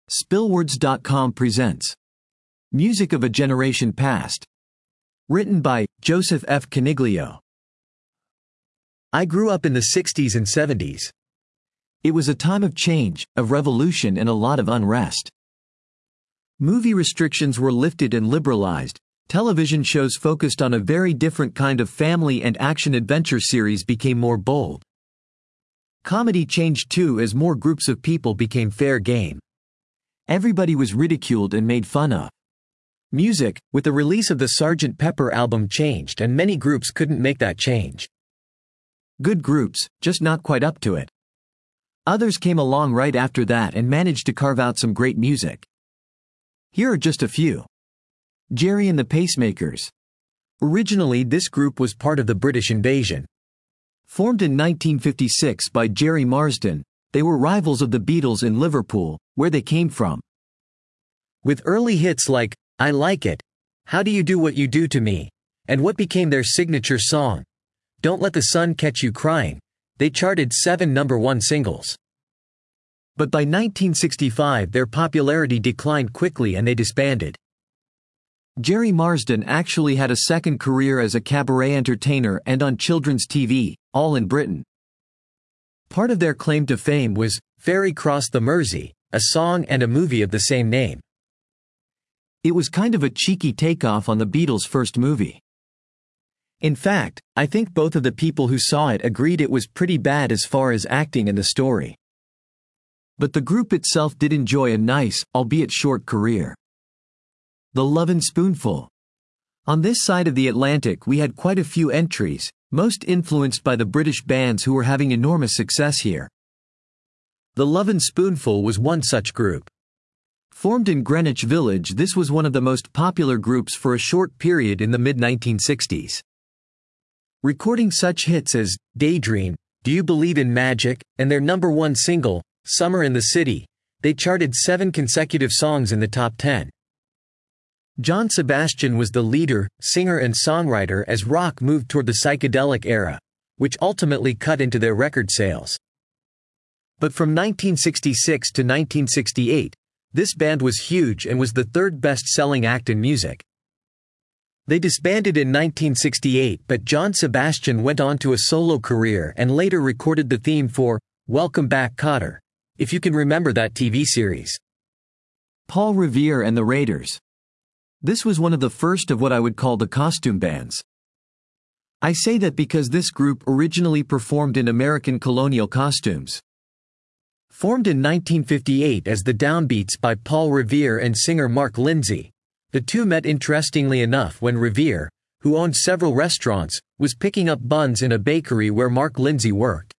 Spillwords.com presents Music of a Generation Past. Written by Joseph F. Caniglio. I grew up in the 60s and 70s. It was a time of change, of revolution, and a lot of unrest. Movie restrictions were lifted and liberalized. Television shows focused on a very different kind of family and action-adventure series became more bold. Comedy changed too as more groups of people became fair game. Everybody was ridiculed and made fun of. Music, with the release of the Sgt. Pepper album, changed, and many groups couldn't make that change. Good groups, just not quite up to it. Others came along right after that and managed to carve out some great music. Here are just a few. Gerry and the Pacemakers. Originally, this group was part of the British Invasion. Formed in 1956 by Gerry Marsden, they were rivals of the Beatles in Liverpool, where they came from. With early hits like I Like It, How Do You Do What You Do to Me, and what became their signature song, Don't Let the Sun Catch You Crying, they charted 7 #1 singles. But by 1965 their popularity declined quickly and they disbanded. Gerry Marsden actually had a second career as a cabaret entertainer and on children's TV, all in Britain. Part of their claim to fame was Ferry Cross the Mersey, a song and a movie of the same name. It was kind of a cheeky takeoff on the Beatles' first movie. In fact, I think both of the people who saw it agreed it was pretty bad as far as acting and the story. But the group itself did enjoy a nice, albeit short career. The Lovin' Spoonful. On this side of the Atlantic we had quite a few entries, most influenced by the British bands who were having enormous success here. The Lovin' Spoonful was one such group. Formed in Greenwich Village, this was one of the most popular groups for a short period in the mid-1960s. Recording such hits as Daydream, Do You Believe in Magic, and their #1 single, Summer in the City, they charted 7 consecutive songs in the top 10. John Sebastian was the leader, singer and songwriter as rock moved toward the psychedelic era, which ultimately cut into their record sales. But from 1966 to 1968, this band was huge and was the third best-selling act in music. They disbanded in 1968, but John Sebastian went on to a solo career and later recorded the theme for Welcome Back Kotter, if you can remember that TV series. Paul Revere and the Raiders. This was one of the first of what I would call the costume bands. I say that because this group originally performed in American colonial costumes. Formed in 1958 as the Downbeats by Paul Revere and singer Mark Lindsay, the two met interestingly enough when Revere, who owned several restaurants, was picking up buns in a bakery where Mark Lindsay worked.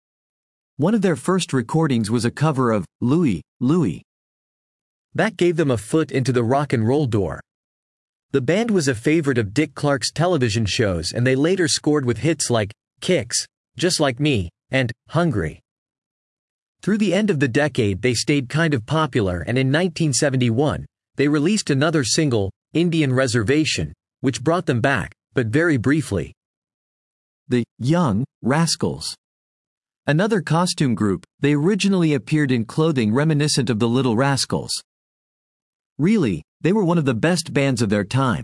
One of their first recordings was a cover of Louie, Louie. That gave them a foot into the rock and roll door. The band was a favorite of Dick Clark's television shows and they later scored with hits like Kicks, Just Like Me, and Hungry. Through the end of the decade they stayed kind of popular and in 1971, they released another single, Indian Reservation, which brought them back, but very briefly. The Young Rascals. Another costume group, they originally appeared in clothing reminiscent of the Little Rascals. Really, they were one of the best bands of their time.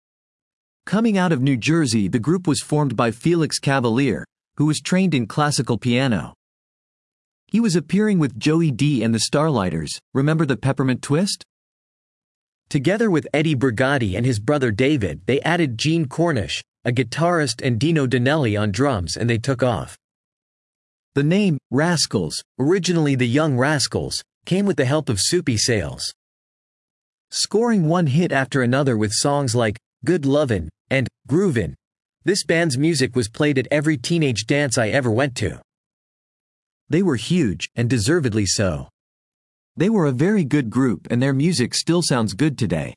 Coming out of New Jersey, the group was formed by Felix Cavaliere, who was trained in classical piano. He was appearing with Joey D and the Starlighters, remember the Peppermint Twist? Together with Eddie Brigati and his brother David, they added Gene Cornish, a guitarist, and Dino Danelli on drums, and they took off. The name, Rascals, originally the Young Rascals, came with the help of Soupy Sales. Scoring one hit after another with songs like Good Lovin' and Groovin', this band's music was played at every teenage dance I ever went to. They were huge, and deservedly so. They were a very good group and their music still sounds good today.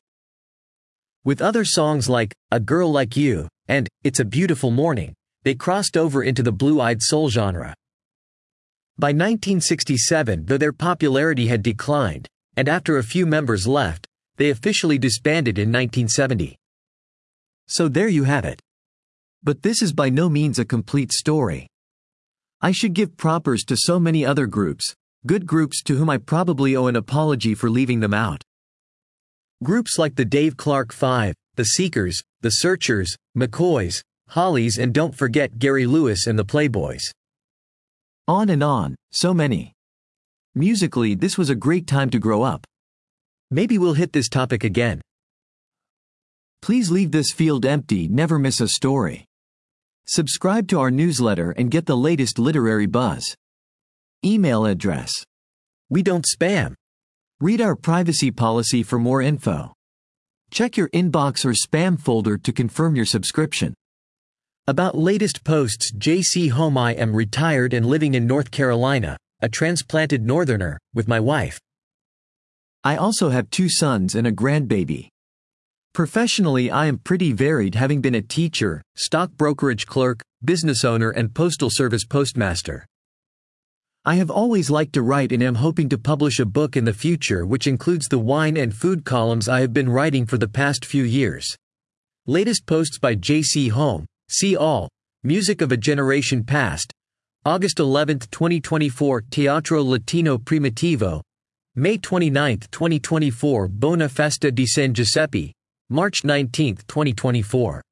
With other songs like A Girl Like You and It's a Beautiful Morning, they crossed over into the blue-eyed soul genre. By 1967, though their popularity had declined, and after a few members left, they officially disbanded in 1970. So there you have it. But this is by no means a complete story. I should give propers to so many other groups, Good groups to whom I probably owe an apology for leaving them out. Groups like the Dave Clark Five, the Seekers, the Searchers, McCoys, Hollies, and don't forget Gary Lewis and the Playboys. On, so many. Musically, this was a great time to grow up. Maybe we'll hit this topic again. Please leave this field empty, never miss a story. Subscribe to our newsletter and get the latest literary buzz. Email address. We don't spam. Read our privacy policy for more info. Check your inbox or spam folder to confirm your subscription. About latest posts: JC Home. I am retired and living in North Carolina, a transplanted northerner, with my wife. I also have 2 sons and a grandbaby. Professionally, I am pretty varied, having been a teacher, stock brokerage clerk, business owner, and postal service postmaster. I have always liked to write and am hoping to publish a book in the future which includes the wine and food columns I have been writing for the past few years. Latest posts by JC Home. See all. Music of a Generation Past. August 11, 2024, Teatro Latino Primitivo. May 29, 2024, Bona Festa di San Giuseppe. March 19, 2024.